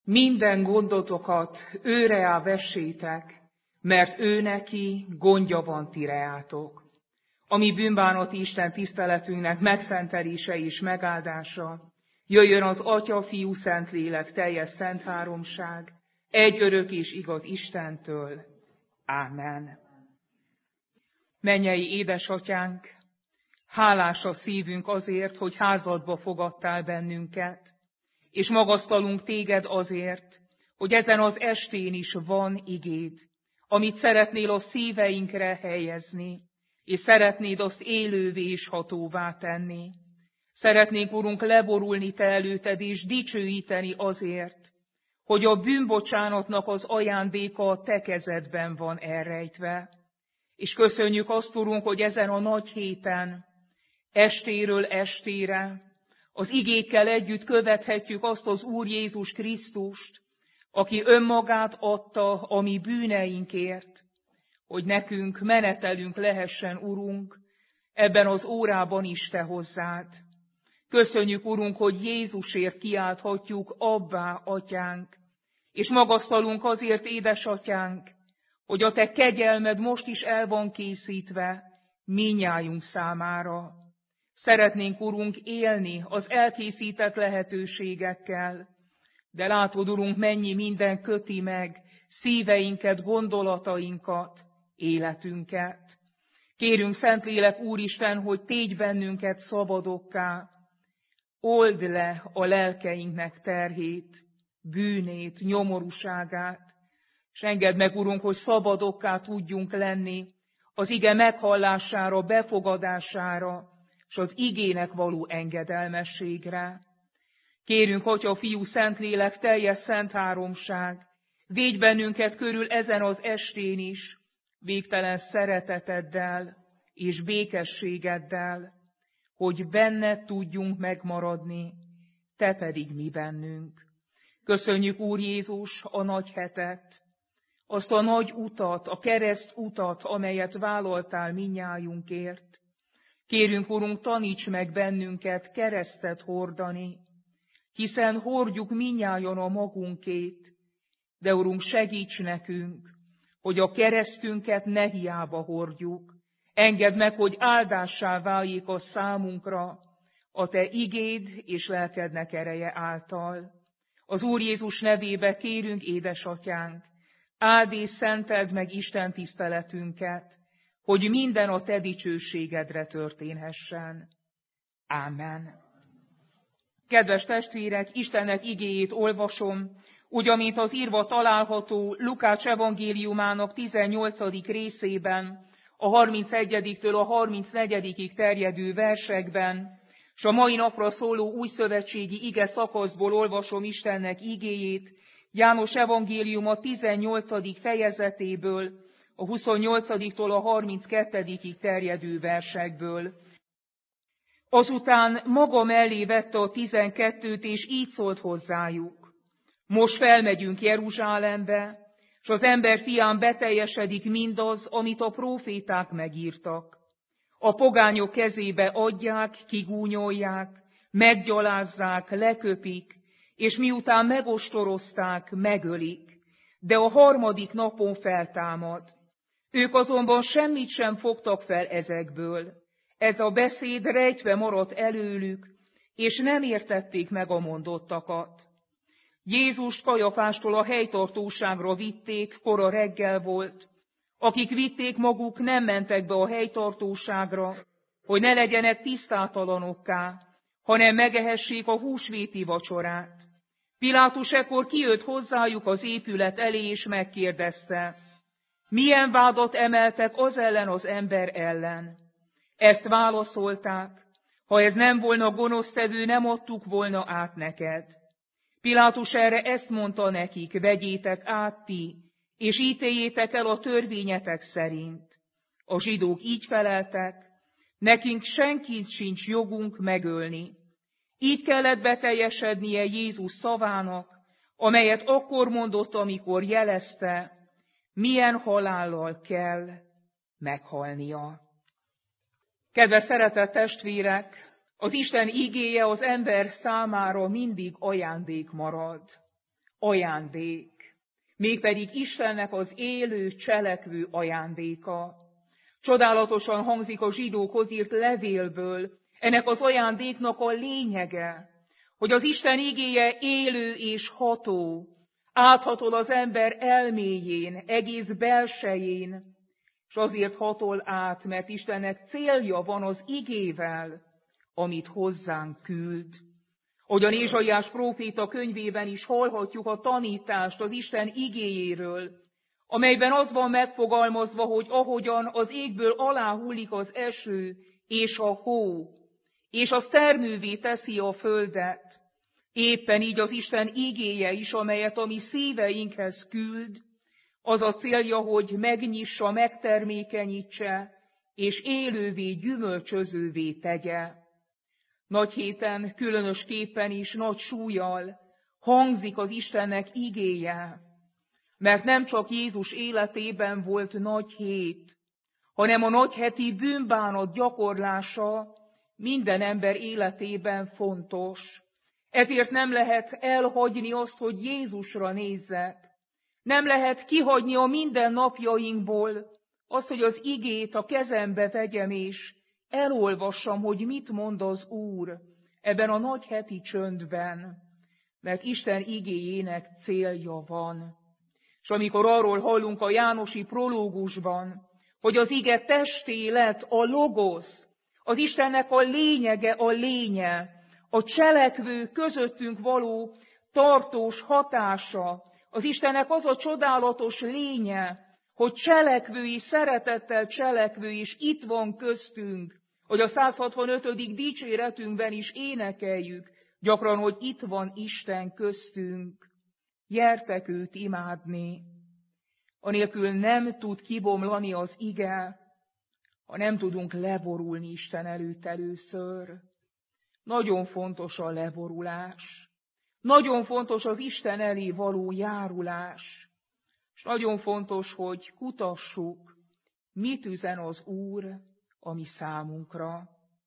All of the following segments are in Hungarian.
Minden gondotokat őre vessétek, mert ő neki gondja van tireátok. A mi bűnbánati Isten tiszteletünknek megszentelése és megáldása jöjjön az Atya, Fiú, Szentlélek teljes szent háromság, egy örök és igaz Istentől. Ámen. Mennyei édesatyánk, hálás a szívünk azért, hogy házadba fogadtál bennünket, és magasztalunk téged azért, hogy ezen az estén is van igéd, amit szeretnél a szíveinkre helyezni, és szeretnéd azt élővé és hatóvá tenni. Szeretnénk, Urunk, leborulni te előted és dicsőíteni azért, hogy a bűnbocsánatnak az ajándéka a te kezedben van elrejtve. És köszönjük azt, Urunk, hogy ezen a nagy héten, estéről estére, az igékkel együtt követhetjük azt az Úr Jézus Krisztust, aki önmagát adta a mi bűneinkért, hogy nekünk menetelünk lehessen, Urunk, ebben az órában is te hozzád. Köszönjük, Urunk, hogy Jézusért kiálthatjuk, Abbá, Atyánk, és magasztalunk azért, édesatyánk, hogy a te kegyelmed most is el van készítve mindnyájunk számára. Szeretnénk, Urunk, élni az elkészített lehetőségekkel, de látod, Urunk, mennyi minden köti meg szíveinket, gondolatainkat, életünket. Kérünk, Szentlélek Úristen, hogy tégy bennünket szabadokká, old le a lelkeinknek terhét, bűnét, nyomorúságát, és engedd meg, Urunk, hogy szabadokká tudjunk lenni az ige meghallására, befogadására, és az igének való engedelmességre. Kérünk, Atya, Fiú, Szentlélek, teljes szent háromság, védj bennünket körül ezen az estén is, végtelen szereteteddel és békességeddel, hogy benned tudjunk megmaradni, te pedig mi bennünk. Köszönjük, Úr Jézus, a nagy hetet, azt a nagy utat, a kereszt utat, amelyet vállaltál mindnyájunkért. Kérünk, Urunk, taníts meg bennünket keresztet hordani, hiszen hordjuk mindnyájan a magunkét, de, Urunk, segíts nekünk, hogy a keresztünket ne hiába hordjuk. Engedd meg, hogy áldássá váljék a számunkra a te igéd és lelkednek ereje által. Az Úr Jézus nevébe kérünk, édesatyánk, áld és szenteld meg Isten tiszteletünket, hogy minden a te dicsőségedre történhessen. Ámen. Kedves testvérek, Istennek igéjét olvasom, úgy, amint az írva található Lukács evangéliumának 18. részében, a 31-től a 34. terjedő versekben, és a mai napra szóló újszövetségi ige szakaszból olvasom Istennek igéjét, János evangéliuma 18. fejezetéből, a 28-tól a 32. terjedő versekből. Azután maga mellé vette a 12-t, és így szólt hozzájuk: most felmegyünk Jeruzsálembe, és az ember fián beteljesedik mindaz, amit a próféták megírtak. A pogányok kezébe adják, kigúnyolják, meggyalázzák, leköpik, és miután megostorozták, megölik, de a harmadik napon feltámad. Ők azonban semmit sem fogtak fel ezekből. Ez a beszéd rejtve maradt előlük, és nem értették meg a mondottakat. Jézust Kajafástól a helytartóságra vitték, kora reggel volt. Akik vitték maguk, nem mentek be a helytartóságra, hogy ne legyenek tisztátalanokká, hanem megehessék a húsvéti vacsorát. Pilátus ekkor kijött hozzájuk az épület elé, és megkérdezte: milyen vádat emeltek az ellen az ember ellen? Ezt válaszolták: ha ez nem volna gonosztevő, nem adtuk volna át neked. Pilátus erre ezt mondta nekik: vegyétek át ti, és ítéljétek el a törvényetek szerint. A zsidók így feleltek: nekünk senkit sincs jogunk megölni. Így kellett beteljesednie Jézus szavának, amelyet akkor mondott, amikor jelezte, milyen halállal kell meghalnia. Kedves szeretett testvérek, az Isten igéje az ember számára mindig ajándék marad. ajándék, mégpedig Istennek az élő, cselekvő ajándéka. Csodálatosan hangzik a zsidókhoz írt levélből ennek az ajándéknak a lényege, hogy az Isten igéje élő és ható, áthatol az ember elméjén, egész belsején, és azért hatol át, mert Istennek célja van az igével, amit hozzánk küld. Ahogyan Ézsaiás próféta könyvében is hallhatjuk a tanítást az Isten igéjéről, amelyben az van megfogalmazva, hogy ahogyan az égből aláhullik az eső és a hó, és az termővé teszi a földet, éppen így az Isten igéje is, amelyet a mi szíveinkhez küld, az a célja, hogy megnyissa, megtermékenyítse, és élővé, gyümölcsözővé tegye. Nagy héten különösképpen is nagy súllyal hangzik az Istennek igéje, mert nem csak Jézus életében volt nagy hét, hanem a nagyheti bűnbánat gyakorlása minden ember életében fontos. Ezért nem lehet elhagyni azt, hogy Jézusra nézzek. Nem lehet kihagyni a mindennapjainkból azt, hogy az igét a kezembe vegyem, és elolvassam, hogy mit mond az Úr ebben a nagyheti csöndben, mert Isten igéjének célja van. És amikor arról hallunk a jánosi prológusban, hogy az ige testé lett, a logosz, az Istennek a lényege, a lénye, a cselekvő közöttünk való tartós hatása, az Istennek az a csodálatos lénye, hogy cselekvő és szeretettel cselekvő, és itt van köztünk, hogy a 165. dicséretünkben is énekeljük, gyakran, hogy itt van Isten köztünk. Gyertek őt imádni. Anélkül nem tud kibomlani az ige, ha nem tudunk leborulni Isten előtt először. Nagyon fontos a leborulás. Nagyon fontos az Isten elé való járulás. És nagyon fontos, hogy kutassuk, mit üzen az Úr a mi számunkra.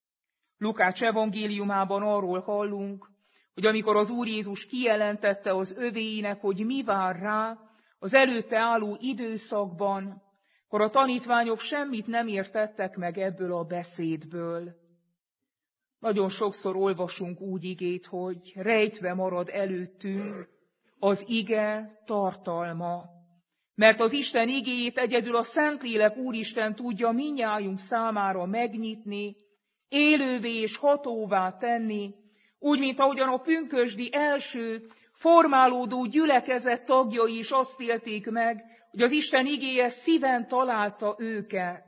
Lukács evangéliumában arról hallunk, hogy amikor az Úr Jézus kijelentette az övéinek, hogy mi vár rá az előtte álló időszakban, akkor a tanítványok semmit nem értettek meg ebből a beszédből. Nagyon sokszor olvasunk úgy igét, hogy rejtve marad előttünk az ige tartalma. Mert az Isten igéjét egyedül a Szentlélek Úristen tudja mindnyájunk számára megnyitni, élővé és hatóvá tenni, úgy, mint ahogyan a pünkösdi első formálódó gyülekezet tagjai is azt élték meg, hogy az Isten igéje szíven találta őket.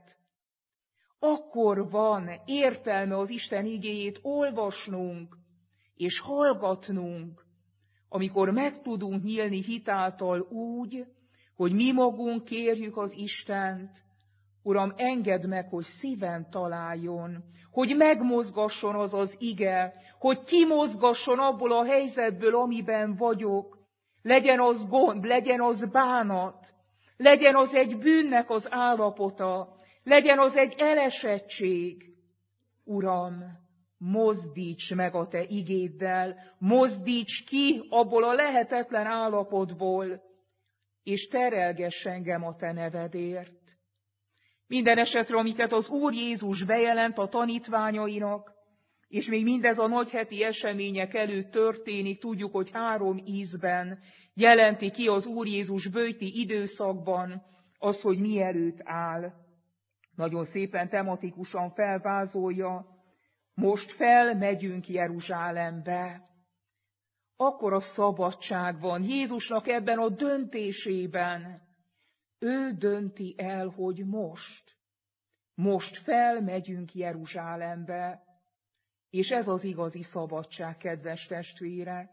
Akkor van értelme az Isten igéjét olvasnunk és hallgatnunk, amikor meg tudunk nyílni hitáltal úgy, hogy mi magunk kérjük az Istent, Uram, engedd meg, hogy szíven találjon, hogy megmozgasson az az ige, hogy kimozgasson abból a helyzetből, amiben vagyok. Legyen az gond, legyen az bánat, legyen az egy bűnnek az állapota, legyen az egy elesettség. Uram, mozdíts meg a Te igéddel, mozdíts ki abból a lehetetlen állapotból, és terelgess engem a Te nevedért. Minden esetre, amiket az Úr Jézus bejelent a tanítványainak, és még mindez a nagyheti események előtt történik, tudjuk, hogy 3 ízben jelenti ki az Úr Jézus böjti időszakban az, hogy mi előtt áll. Nagyon szépen tematikusan felvázolja, most felmegyünk Jeruzsálembe. Akkor a szabadság van Jézusnak ebben a döntésében. Ő dönti el, hogy most felmegyünk Jeruzsálembe, és ez az igazi szabadság, kedves testvérek.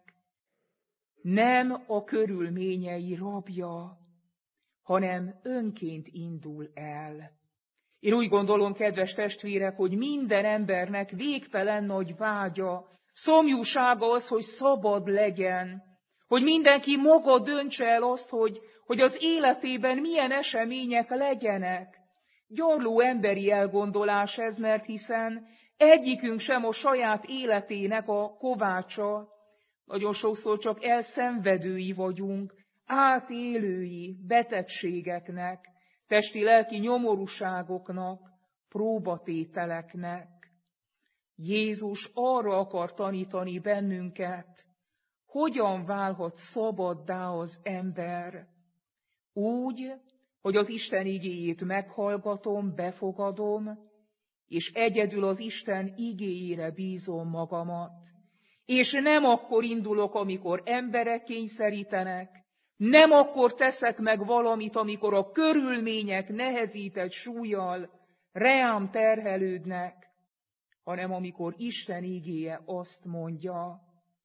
Nem a körülményei rabja, hanem önként indul el. Én úgy gondolom, kedves testvérek, hogy minden embernek végtelen nagy vágya, szomjúsága az, hogy szabad legyen, hogy mindenki maga döntse el azt, hogy az életében milyen események legyenek. Gyarló emberi elgondolás ez, mert hiszen egyikünk sem a saját életének a kovácsa, Nagyon sokszor csak elszenvedői vagyunk, átélői betegségeknek, testi-lelki nyomorúságoknak, próbatételeknek. Jézus arra akar tanítani bennünket, hogyan válhat szabaddá az ember. Úgy, hogy az Isten igéjét meghallgatom, befogadom, és egyedül az Isten igéjére bízom magamat. És nem akkor indulok, amikor emberek kényszerítenek, nem akkor teszek meg valamit, amikor a körülmények nehezített súllyal reám terhelődnek, hanem amikor Isten igéje azt mondja,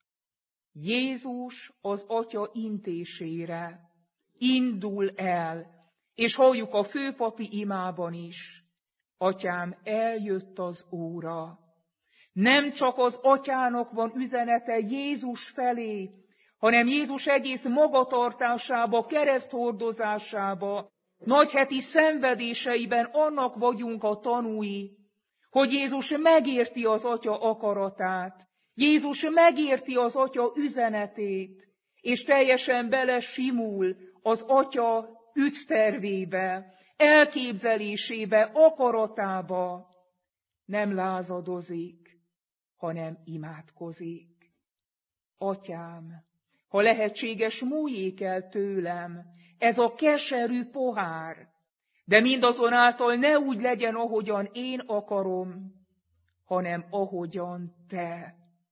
Jézus az Atya intésére indul el, és halljuk a főpapi imában is, Atyám, eljött az óra. Nem csak az Atyának van üzenete Jézus felé, hanem Jézus egész magatartásába, kereszthordozásába, nagyheti szenvedéseiben annak vagyunk a tanúi, hogy Jézus megérti az Atya akaratát, Jézus megérti az Atya üzenetét, és teljesen belesimul az Atya ügytervébe, elképzelésébe, akaratába. Nem lázadozik, hanem imádkozik. Atyám, ha lehetséges, múljék el tőlem ez a keserű pohár, de mindazonáltal ne úgy legyen, ahogyan én akarom, hanem ahogyan te.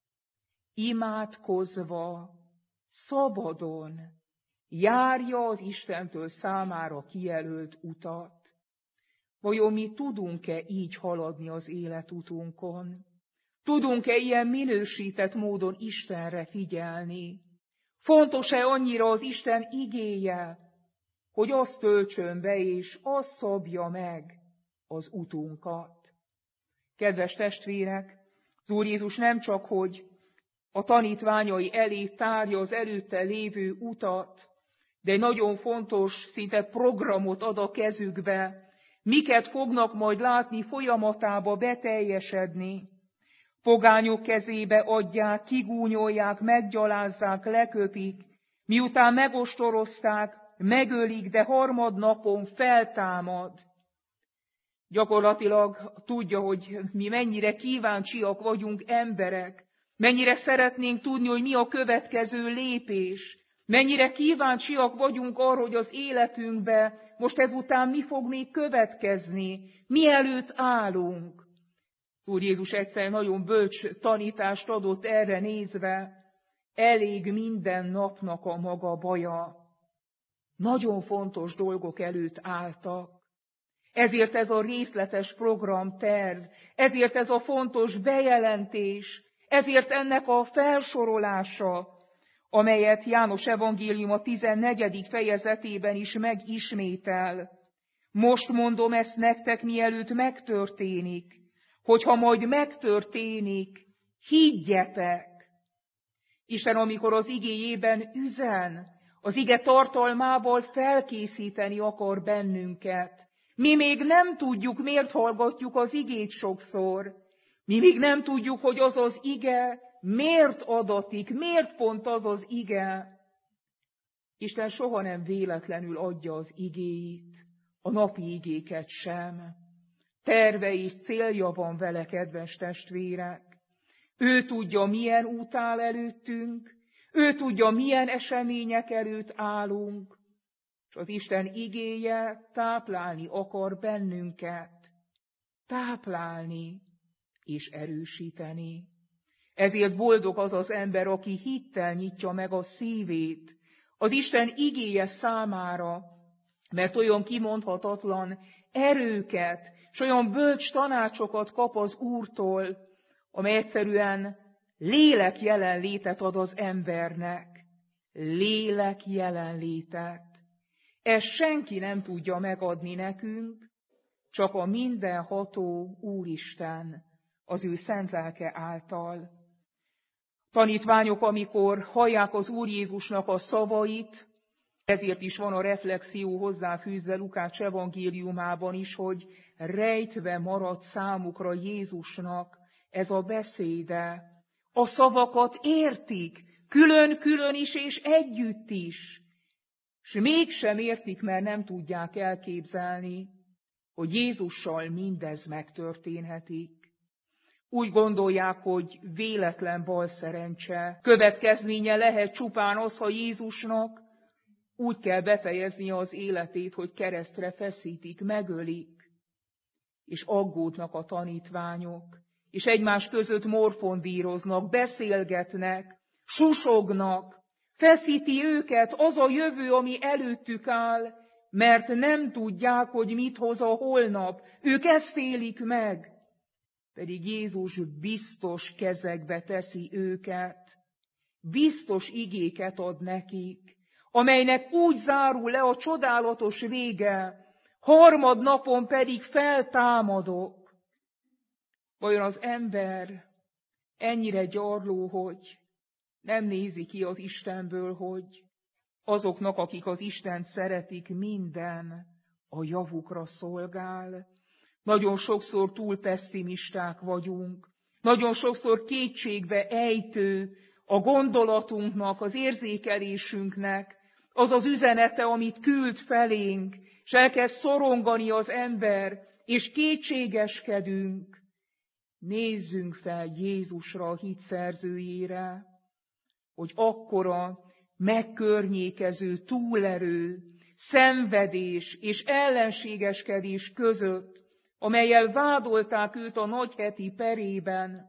Imádkozva, szabadon járja az Istentől számára kijelölt utat. Vajon mi tudunk-e így haladni az életutunkon? Tudunk-e ilyen minősített módon Istenre figyelni? Fontos-e annyira az Isten igéje, hogy azt töltsön be és azt szabja meg az utunkat? Kedves testvérek, az Úr Jézus nem csak, hogy a tanítványai elé tárja az előtte lévő utat, de egy nagyon fontos, szinte programot ad a kezükbe, miket fognak majd látni folyamatába beteljesedni. Pogányok kezébe adják, kigúnyolják, meggyalázzák, leköpik, miután megostorozták, megölik, de harmadnapon feltámad. Gyakorlatilag tudja, hogy mi mennyire kíváncsiak vagyunk emberek, mennyire szeretnénk tudni, hogy mi a következő lépés, mennyire kíváncsiak vagyunk arra, hogy az életünkbe most ezután mi fog még következni, mielőtt állunk. Úr Jézus egyszer nagyon bölcs tanítást adott erre nézve, elég minden napnak a maga baja. Nagyon fontos dolgok előtt álltak. Ezért ez a részletes programterv, ezért ez a fontos bejelentés, ezért ennek a felsorolása, amelyet János evangélium a 14. fejezetében is megismétel. Most mondom ezt nektek, mielőtt megtörténik, hogyha majd megtörténik, higgyetek. Isten, amikor az igéjében üzen, az ige tartalmával felkészíteni akar bennünket. Mi még nem tudjuk, miért hallgatjuk az igét sokszor. Mi még nem tudjuk, hogy az az ige miért adatik, miért pont az az ige. Isten soha nem véletlenül adja az igéit, a napi igéket sem. Terve és célja van vele, kedves testvérek. Ő tudja, milyen út áll előttünk, ő tudja, milyen események előtt állunk, és az Isten igéje táplálni akar bennünket. Táplálni és erősíteni. Ezért boldog az az ember, aki hittel nyitja meg a szívét az Isten igéje számára, mert olyan kimondhatatlan erőket, és olyan bölcs tanácsokat kap az Úrtól, amely egyszerűen lélek jelenlétet ad az embernek. Lélek jelenlétet. Ezt senki nem tudja megadni nekünk, csak a mindenható Úristen az ő szent lelke által. Tanítványok, amikor hallják az Úr Jézusnak a szavait, ezért is van a reflexió hozzáfűzve Lukács evangéliumában is, hogy rejtve maradt számukra Jézusnak ez a beszéde. A szavakat értik, külön-külön is és együtt is, és mégsem értik, mert nem tudják elképzelni, hogy Jézussal mindez megtörténhetik. Úgy gondolják, hogy véletlen balszerencse következménye lehet csupán az, ha Jézusnak úgy kell befejeznie az életét, hogy keresztre feszítik, megölik, és aggódnak a tanítványok, és egymás között morfondíroznak, beszélgetnek, susognak, feszíti őket az a jövő, ami előttük áll, mert nem tudják, hogy mit hoz a holnap. Ők ezt élik meg, pedig Jézus biztos kezekbe teszi őket, biztos igéket ad nekik, amelynek úgy zárul le a csodálatos vége, harmadnapon pedig feltámadok. Vajon az ember ennyire gyarló, hogy nem nézi ki az Istenből, hogy azoknak, akik az Istent szeretik, minden a javukra szolgál? Nagyon sokszor túl pesszimisták vagyunk, nagyon sokszor kétségbe ejtő a gondolatunknak, az érzékelésünknek az az üzenete, amit küld felénk, és elkezd szorongani az ember, és kétségeskedünk. Nézzünk fel Jézusra, a hit szerzőjére, hogy akkora megkörnyékező túlerő, szenvedés és ellenségeskedés között, amellyel vádolták őt a nagyheti perében,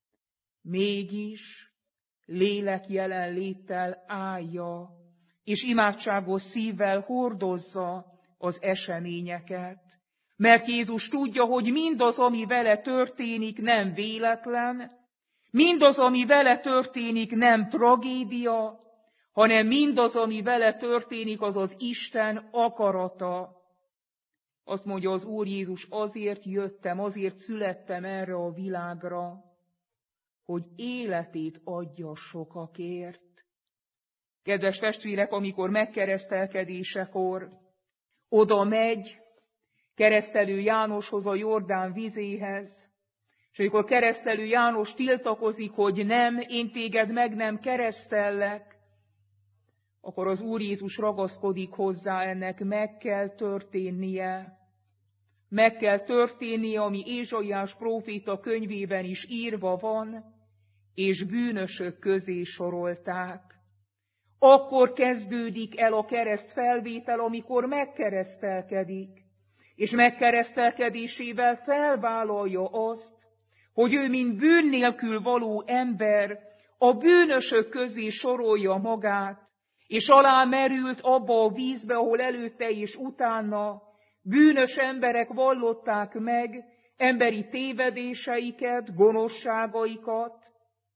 mégis lélek jelenléttel állja, és imádságos szívvel hordozza az eseményeket. Mert Jézus tudja, hogy mindaz, ami vele történik, nem véletlen, mindaz, ami vele történik, nem tragédia, hanem mindaz, ami vele történik, az az Isten akarata. Azt mondja az Úr Jézus, azért jöttem, azért születtem erre a világra, hogy életét adja sokakért. Kedves testvérek, amikor megkeresztelkedésekor oda megy Keresztelő Jánoshoz, a Jordán vizéhez, és amikor Keresztelő János tiltakozik, hogy nem, én téged meg nem keresztellek, akkor az Úr Jézus ragaszkodik hozzá, ennek meg kell történnie. Meg kell történnie, ami Ézsaiás próféta könyvében is írva van, és bűnösök közé sorolták. Akkor kezdődik el a keresztfelvétel, amikor megkeresztelkedik, és megkeresztelkedésével felvállalja azt, hogy ő, mint bűn nélkül való ember, a bűnösök közé sorolja magát, és alámerült abba a vízbe, ahol előtte és utána bűnös emberek vallották meg emberi tévedéseiket, gonoszságaikat,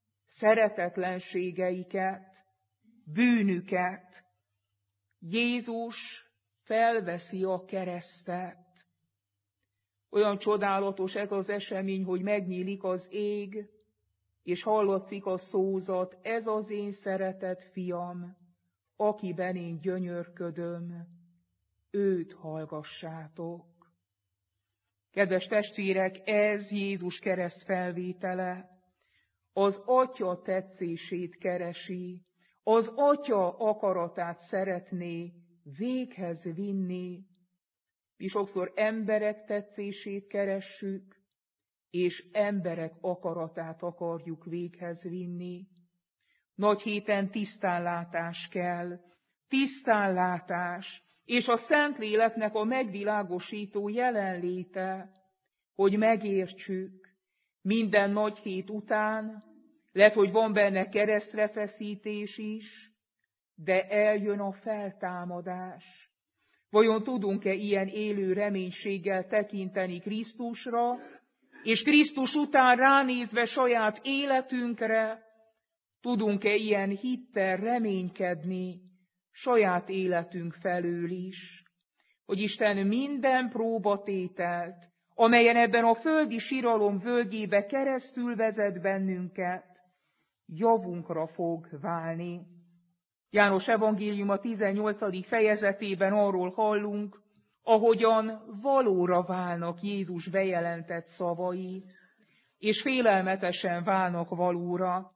szeretetlenségeiket, bűnüket. Jézus felveszi a keresztet. Olyan csodálatos ez az esemény, hogy megnyílik az ég, és hallatszik a szózat, ez az én szeretett fiam, akiben én gyönyörködöm, őt hallgassátok. Kedves testvérek, ez Jézus keresztfelvétele. Az Atya tetszését keresi, az Atya akaratát szeretné véghez vinni. Mi sokszor emberek tetszését keressük, és emberek akaratát akarjuk véghez vinni. Nagy héten tisztánlátás kell, tisztánlátás, és a Szentléleknek a megvilágosító jelenléte, hogy megértsük, minden nagy hét után, lehet, hogy van benne keresztrefeszítés is, de eljön a feltámadás. Vajon tudunk-e ilyen élő reménységgel tekinteni Krisztusra, és Krisztus után ránézve saját életünkre, tudunk-e ilyen hittel reménykedni saját életünk felől is, hogy Isten minden próbatételt, amelyen ebben a földi siralom völgyébe keresztül vezet bennünket, javunkra fog válni. János evangéliuma 18. fejezetében arról hallunk, ahogyan valóra válnak Jézus bejelentett szavai, és félelmetesen válnak valóra.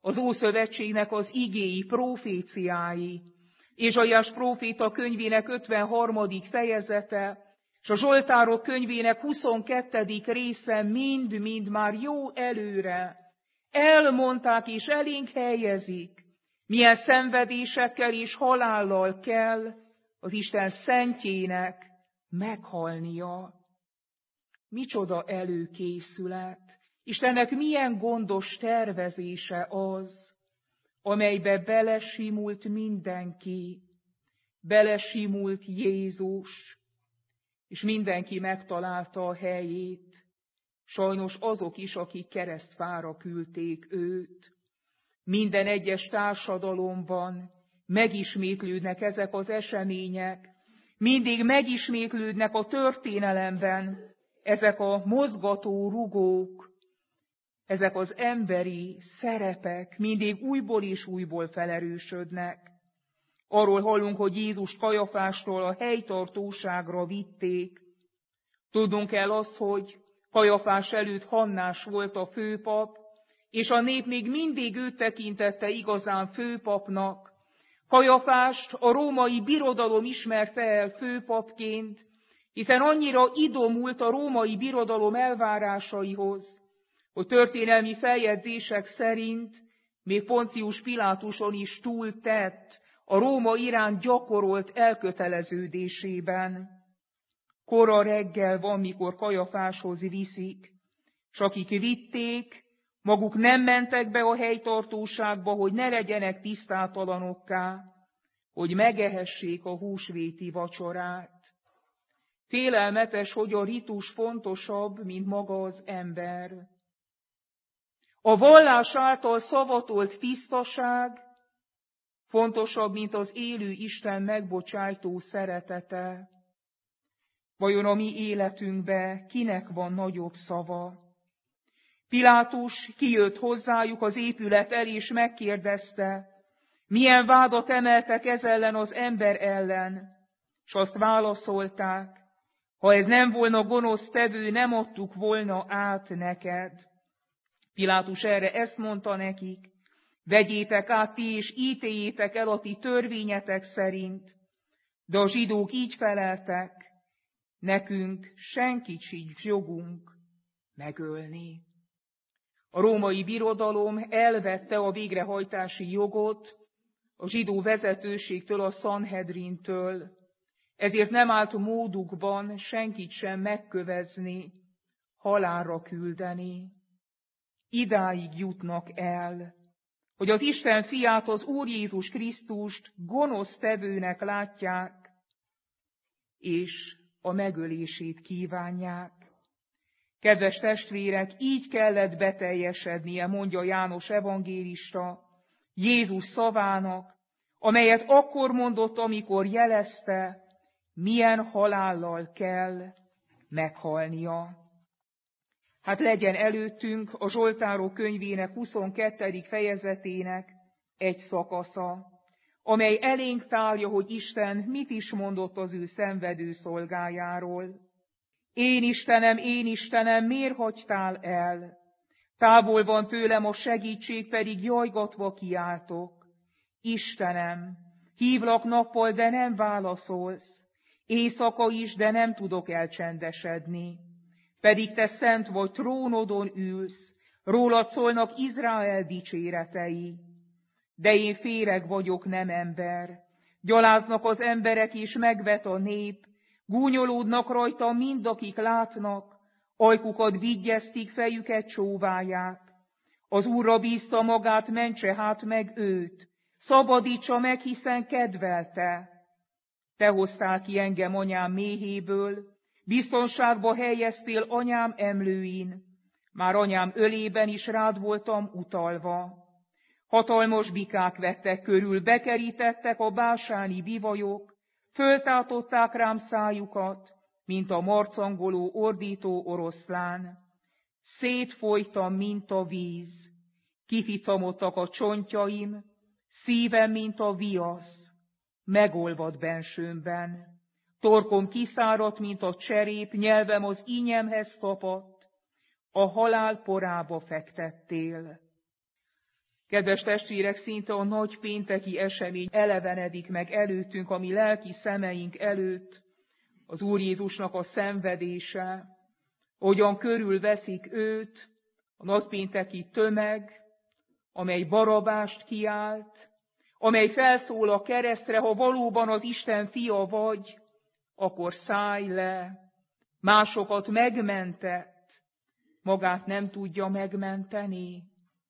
az Ószövetségnek az igéi, proféciái. Ézsaiás próféta könyvének 53. fejezete, és a Zsoltárok könyvének 22. része mind-mind már jó előre elmondták és elénk helyezik, milyen szenvedésekkel és halállal kell az Isten szentjének meghalnia. Micsoda előkészület! Istennek milyen gondos tervezése az, amelybe belesimult mindenki, belesimult Jézus, és mindenki megtalálta a helyét. Sajnos azok is, akik keresztfára küldték őt. Minden egyes társadalomban megismétlődnek ezek az események, mindig megismétlődnek a történelemben ezek a mozgató rugók, ezek az emberi szerepek mindig újból és újból felerősödnek. Arról hallunk, hogy Jézus Kajafástól a helytartóságra vitték. Tudnunk kell azt, hogy Kajafás előtt Hannás volt a főpap, és a nép még mindig őt tekintette igazán főpapnak. Kajafást a római birodalom ismerte el főpapként, hiszen annyira idomult a római birodalom elvárásaihoz, hogy történelmi feljegyzések szerint még Poncius Pilátuson is túltett a Róma iránt gyakorolt elköteleződésében. Kora reggel van, mikor Kajafáshoz viszik, s akik vitték, maguk nem mentek be a helytartóságba, hogy ne legyenek tisztátalanokká, hogy megehessék a húsvéti vacsorát. Félelmetes, hogy a ritus fontosabb, mint maga az ember. A vallás által szavatolt tisztaság fontosabb, mint az élő Isten megbocsájtó szeretete. Vajon a mi életünkbe kinek van nagyobb szava? Pilátus kijött hozzájuk az épület elé, és megkérdezte, milyen vádat emeltek ez ellen az ember ellen, és azt válaszolták, ha ez nem volna gonosz tevő, nem adtuk volna át neked. Pilátus erre ezt mondta nekik, vegyétek át ti, és ítéljétek el a ti törvényetek szerint. De a zsidók így feleltek, nekünk senkit sincs jogunk megölni. A római birodalom elvette a végrehajtási jogot a zsidó vezetőségtől, a Sanhedrintől, ezért nem állt módukban senkit sem megkövezni, halálra küldeni. Idáig jutnak el, hogy az Isten fiát, az Úr Jézus Krisztust gonosz tevőnek látják, és a megölését kívánják. Kedves testvérek, így kellett beteljesednie, mondja János evangélista, Jézus szavának, amelyet akkor mondott, amikor jelezte, milyen halállal kell meghalnia. Hát legyen előttünk a Zsoltárok könyvének 22. fejezetének egy szakasza, amely elénk tálja, hogy Isten mit is mondott az ő szenvedő szolgájáról. Én Istenem, miért hagytál el? Távol van tőlem a segítség, pedig jajgatva kiáltok. Istenem, hívlak nappal, de nem válaszolsz. Éjszaka is, de nem tudok elcsendesedni. Pedig te szent vagy, trónodon ülsz, rólad szólnak Izrael dicséretei. De én féreg vagyok, nem ember. Gyaláznak az emberek, és megvet a nép. Gúnyolódnak rajta mind, akik látnak, ajkukat vigyeztik, fejüket csóválják. Az Úrra bízta magát, mentse hát meg őt, szabadítsa meg, hiszen kedvelte. Te hoztál ki engem anyám méhéből, biztonságba helyeztél anyám emlőin, már anyám ölében is rád voltam utalva. Hatalmas bikák vettek körül, bekerítettek a básáni bivajok, föltátották rám szájukat, mint a marcangoló, ordító oroszlán. Szétfolytam, mint a víz, kificamodtak a csontjaim, szívem, mint a viasz, megolvad bensőmben. Torkom kiszáradt, mint a cserép, nyelvem az ínyemhez tapadt, a halál porába fektettél. Kedves testvérek, szinte a nagy pénteki esemény elevenedik meg előttünk, ami lelki szemeink előtt, az Úr Jézusnak a szenvedése, hogyan körülveszik őt a nagypénteki tömeg, amely Barabást kiált, amely felszól a keresztre: ha valóban az Isten fia vagy, akkor szállj le. Másokat megmentett, magát nem tudja megmenteni.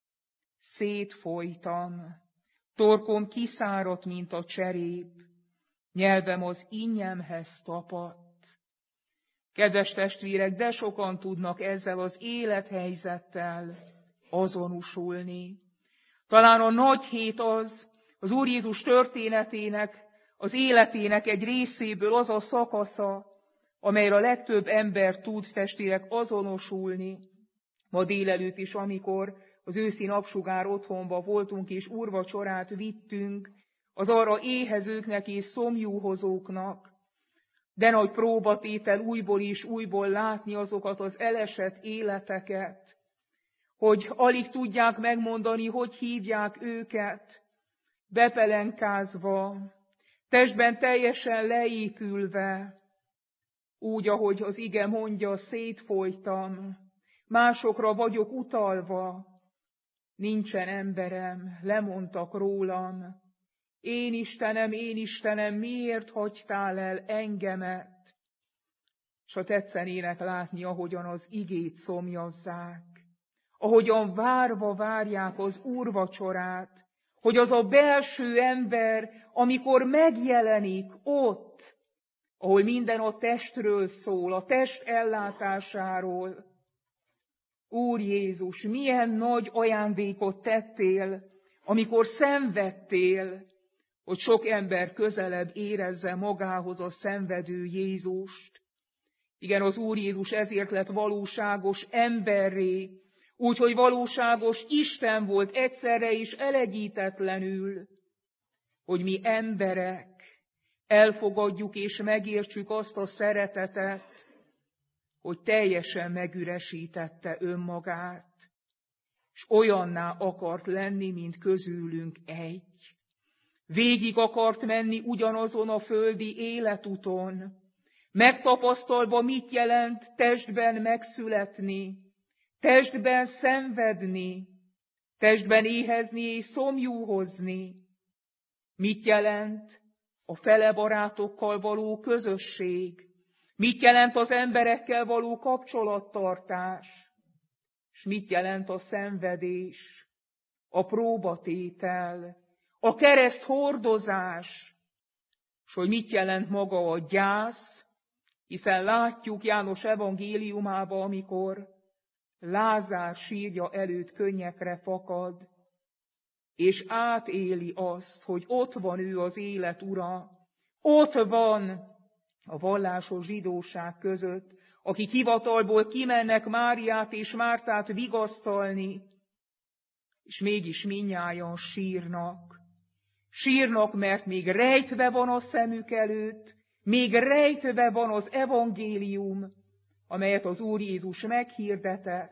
Szétfolytam, torkom kiszáradt, mint a cserép, nyelvem az innyemhez tapadt. Kedves testvérek, de sokan tudnak ezzel az élethelyzettel azonosulni. Talán a nagy hét az Úr Jézus történetének, az életének egy részéből az a szakasza, amelyre a legtöbb ember tud, testvérek, azonosulni. Ma délelőtt is, amikor az őszi napsugár otthonba voltunk és úrvacsorát vittünk az arra éhezőknek és szomjúhozóknak, de nagy próbatétel újból és újból látni azokat az elesett életeket, hogy alig tudják megmondani, hogy hívják őket, bepelenkázva, testben teljesen leépülve, úgy, ahogy az ige mondja, szétfolytam, másokra vagyok utalva, nincsen emberem, lemondtak rólam. Én Istenem, miért hagytál el engemet? És ha tetszenének látni, ahogyan az igét szomjazzák, ahogyan várva várják az úrvacsorát, hogy az a belső ember, amikor megjelenik ott, ahol minden a testről szól, a test ellátásáról. Úr Jézus, milyen nagy ajándékot tettél, amikor szenvedtél, hogy sok ember közelebb érezze magához a szenvedő Jézust. Igen, az Úr Jézus ezért lett valóságos emberré, úgyhogy valóságos Isten volt egyszerre és elegyítetlenül, hogy mi emberek elfogadjuk és megértsük azt a szeretetet, hogy teljesen megüresítette önmagát, és olyanná akart lenni, mint közülünk egy. Végig akart menni ugyanazon a földi életuton, megtapasztalva, mit jelent testben megszületni, testben szenvedni, testben éhezni és szomjúhozni. Mit jelent a fele barátokkal való közösség, mit jelent az emberekkel való kapcsolattartás, és mit jelent a szenvedés, a próbatétel, a kereszt hordozás, és hogy mit jelent maga a gyász, hiszen látjuk János evangéliumában, amikor Lázár sírja előtt könnyekre fakad, és átéli azt, hogy ott van ő az élet ura, ott van a vallásos zsidóság között, akik hivatalból kimennek Máriát és Mártát vigasztalni, és mégis mindnyájan sírnak. Sírnak, mert még rejtve van a szemük előtt, még rejtve van az evangélium, amelyet az Úr Jézus meghirdetett,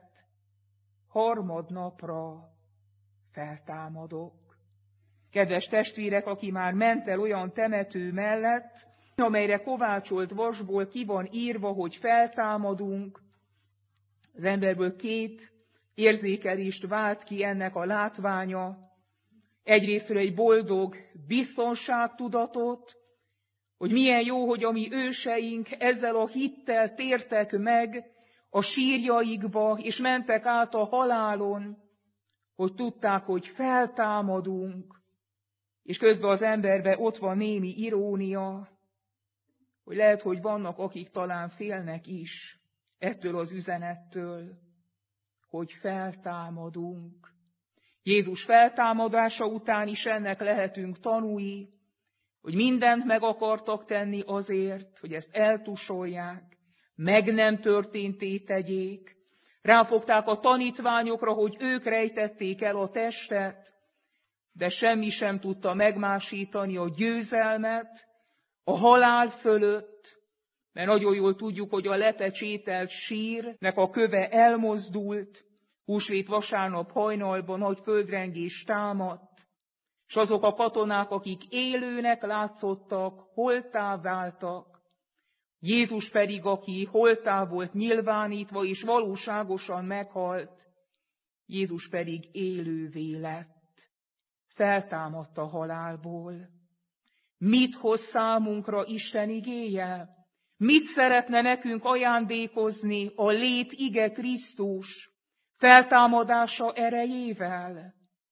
harmadnapra feltámadok. Kedves testvérek, aki már ment el olyan temető mellett, amelyre kovácsolt vasból ki van írva, hogy feltámadunk, az emberből két érzékelést vált ki ennek a látványa. Egyrésztről egy boldog biztonságtudatot, hogy milyen jó, hogy a mi őseink ezzel a hittel tértek meg a sírjaikba, és mentek át a halálon, hogy tudták, hogy feltámadunk, és közben az emberben ott van némi irónia, hogy lehet, hogy vannak, akik talán félnek is ettől az üzenettől, hogy feltámadunk. Jézus feltámadása után is ennek lehetünk tanúi, hogy mindent meg akartak tenni azért, hogy ezt eltusolják, meg nem történté tegyék. Ráfogták a tanítványokra, hogy ők rejtették el a testet, de semmi sem tudta megmásítani a győzelmet a halál fölött, mert nagyon jól tudjuk, hogy a lepecsételt sírnek a köve elmozdult, Húsvét vasárnap hajnalban nagy földrengés támadt, s azok a katonák, akik élőnek látszottak, holttá váltak. Jézus pedig, aki holttá volt nyilvánítva, és valóságosan meghalt, Jézus pedig élővé lett, feltámadt a halálból. Mit hoz számunkra Isten igéje? Mit szeretne nekünk ajándékozni a lét ige Krisztus feltámadása erejével?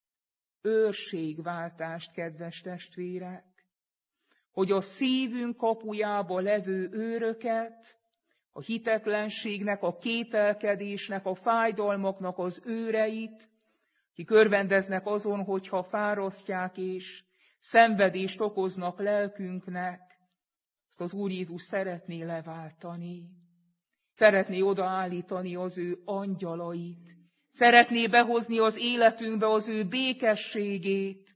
Őrségváltást, kedves testvérek, hogy a szívünk kapujába levő őröket, a hitetlenségnek, a kételkedésnek, a fájdalmaknak az őreit, akik örvendeznek azon, hogyha fárasztják és szenvedést okoznak lelkünknek, azt az Úr Jézus szeretné leváltani. Szeretné odaállítani az ő angyalait. Szeretné behozni az életünkbe az ő békességét.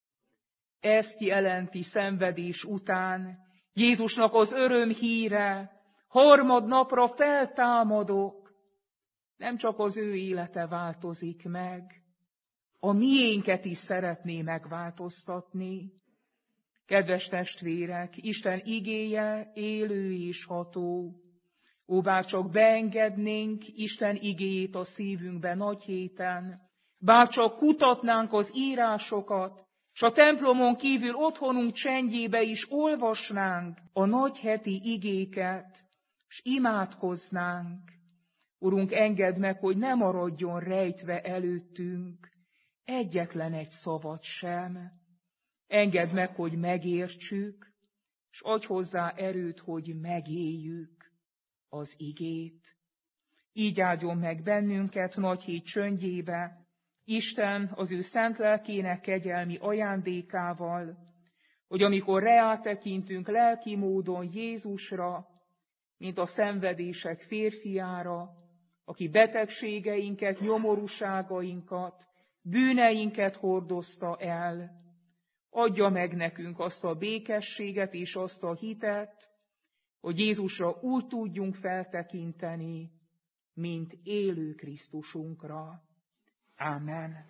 Ezt jelenti szenvedés után Jézusnak az örömhíre. Harmadnapra feltámadok. Nem csak az ő élete változik meg, a miénket is szeretné megváltoztatni. Kedves testvérek, Isten igéje élő és ható. Ó, bárcsak beengednénk Isten igéjét a szívünkbe nagy héten, bárcsak kutatnánk az írásokat, s a templomon kívül otthonunk csendjébe is olvasnánk a nagy heti igéket, s imádkoznánk. Urunk, engedd meg, hogy ne maradjon rejtve előttünk egyetlen egy szavat sem. Engedd meg, hogy megértsük, s adj hozzá erőt, hogy megéljük az igét. Így áldjon meg bennünket nagy hét csöndjébe, Isten az ő szent lelkének kegyelmi ajándékával, hogy amikor reáltekintünk lelki módon Jézusra, mint a szenvedések férfiára, aki betegségeinket, nyomorúságainkat, bűneinket hordozta el, adja meg nekünk azt a békességet és azt a hitet, hogy Jézusra úgy tudjunk feltekinteni, mint élő Krisztusunkra. Ámen.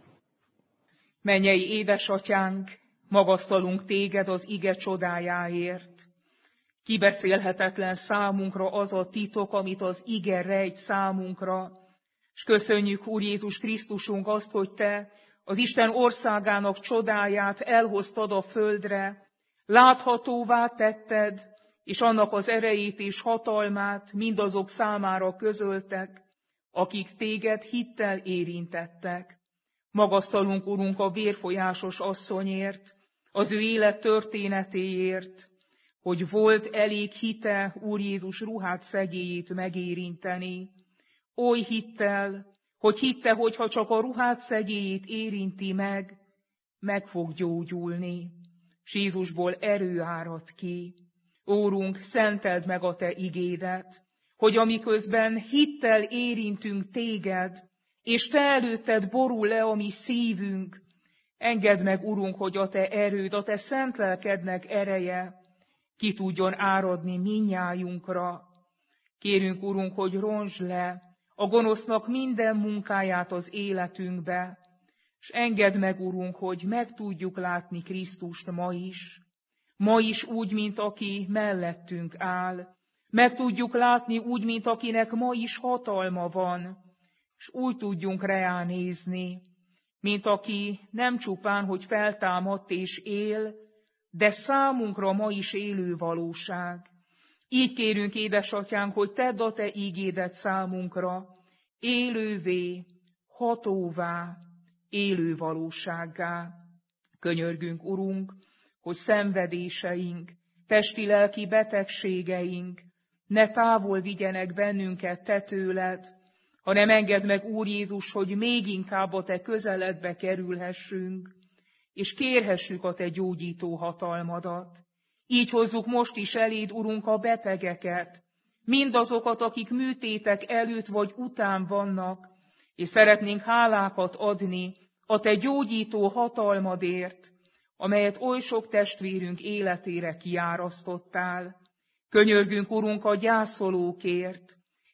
Mennyei édesatyánk, magasztalunk téged az ige csodájáért. Kibeszélhetetlen számunkra az a titok, amit az ige rejt számunkra, és köszönjük, Úr Jézus Krisztusunk, azt, hogy te az Isten országának csodáját elhoztad a földre, láthatóvá tetted, és annak az erejét és hatalmát mindazok számára közöltek, akik téged hittel érintettek. Magasztalunk, Urunk, a vérfolyásos asszonyért, az ő élet történetéért, hogy volt elég hite Úr Jézus ruhát szegélyét megérinteni. Oly hittel, hogy hitte, hogy ha csak a ruhát szegélyét érinti meg fog gyógyulni. S Jézusból erő árad ki. Úrunk, szenteld meg a te igédet, hogy amiközben hittel érintünk téged, és te előtted borul le a mi szívünk, engedd meg, Urunk, hogy a te erőd, a te szent lelkednek ereje ki tudjon áradni minnyájunkra. Kérünk, Urunk, hogy rontsd le a gonosznak minden munkáját az életünkbe, és engedd meg, Urunk, hogy meg tudjuk látni Krisztust ma is úgy, mint aki mellettünk áll, meg tudjuk látni úgy, mint akinek ma is hatalma van, és úgy tudjunk reá nézni, mint aki nem csupán, hogy feltámadt és él, de számunkra ma is élő valóság. Így kérünk, édesatyánk, hogy tedd a te ígédet számunkra élővé, hatóvá, élő valósággá. Könyörgünk, Urunk, hogy szenvedéseink, testi-lelki betegségeink ne távol vigyenek bennünket te tőled, hanem engedd meg, Úr Jézus, hogy még inkább a te közeledbe kerülhessünk, és kérhessük a te gyógyító hatalmadat. Így hozzuk most is eléd, Urunk, a betegeket, mindazokat, akik műtétek előtt vagy után vannak, és szeretnénk hálákat adni a te gyógyító hatalmadért, amelyet oly sok testvérünk életére kiárasztottál. Könyörgünk, Urunk, a gyászolókért,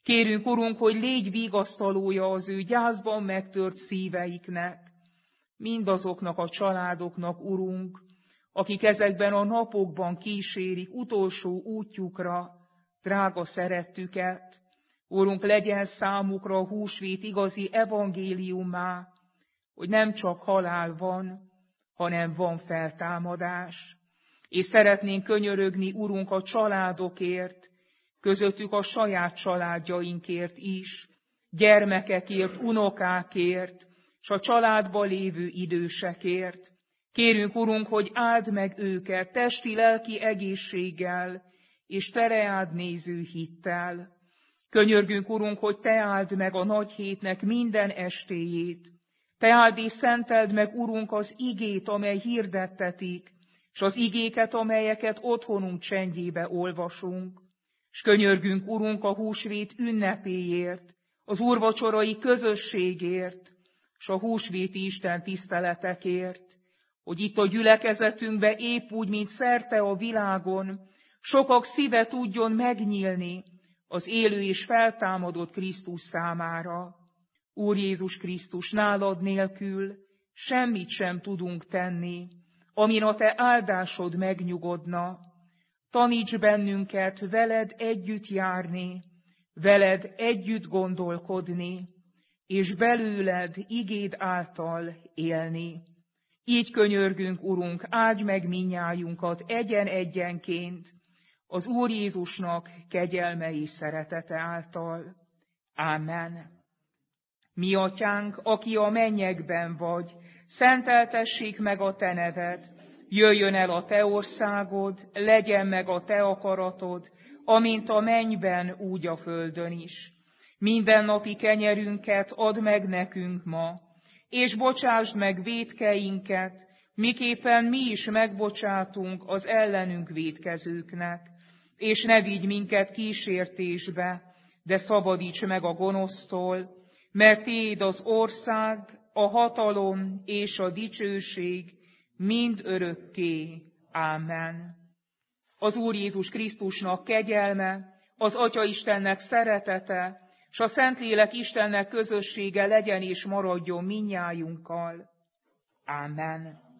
Kérünk, Urunk, hogy légy vigasztalója az ő gyászban megtört szíveiknek, mindazoknak a családoknak, Urunk, akik ezekben a napokban kísérik utolsó útjukra drága szerettüket. Urunk, legyen számukra a húsvét igazi evangéliummá, hogy nem csak halál van, hanem van feltámadás. És szeretnénk könyörögni, Urunk, a családokért, közöttük a saját családjainkért is, gyermekekért, unokákért, és a családban lévő idősekért. Kérünk, Urunk, hogy áld meg őket testi-lelki egészséggel és te reád néző hittel. Könyörgünk, Urunk, hogy te áld meg a nagy hétnek minden estéjét. Te áld és szenteld meg, Urunk, az igét, amely hirdettetik, és az igéket, amelyeket otthonunk csendjébe olvasunk. És könyörgünk, Urunk, a húsvét ünnepéért, az úrvacsorai közösségért, és a húsvéti Isten tiszteletekért, hogy itt a gyülekezetünkbe épp úgy, mint szerte a világon, sokak szíve tudjon megnyílni az élő és feltámadott Krisztus számára. Úr Jézus Krisztus, nálad nélkül semmit sem tudunk tenni, amin a te áldásod megnyugodna. Taníts bennünket veled együtt járni, veled együtt gondolkodni, és belőled igéd által élni. Így könyörgünk, Urunk, áldj meg minnyájunkat egyen-egyenként az Úr Jézusnak kegyelme és szeretete által. Ámen. Mi atyánk, aki a mennyekben vagy, szenteltessék meg a te neved, jöjjön el a te országod, legyen meg a te akaratod, amint a mennyben, úgy a földön is. Mindennapi kenyerünket add meg nekünk ma, és bocsásd meg vétkeinket, miképpen mi is megbocsátunk az ellenünk vétkezőknek. És ne vigy minket kísértésbe, de szabadíts meg a gonosztól, mert tiéd az ország, a hatalom és a dicsőség mind örökké. Ámen. Az Úr Jézus Krisztusnak kegyelme, az Atya Istennek szeretete, s a Szentlélek Istennek közössége legyen és maradjon minnyájunkkal. Ámen.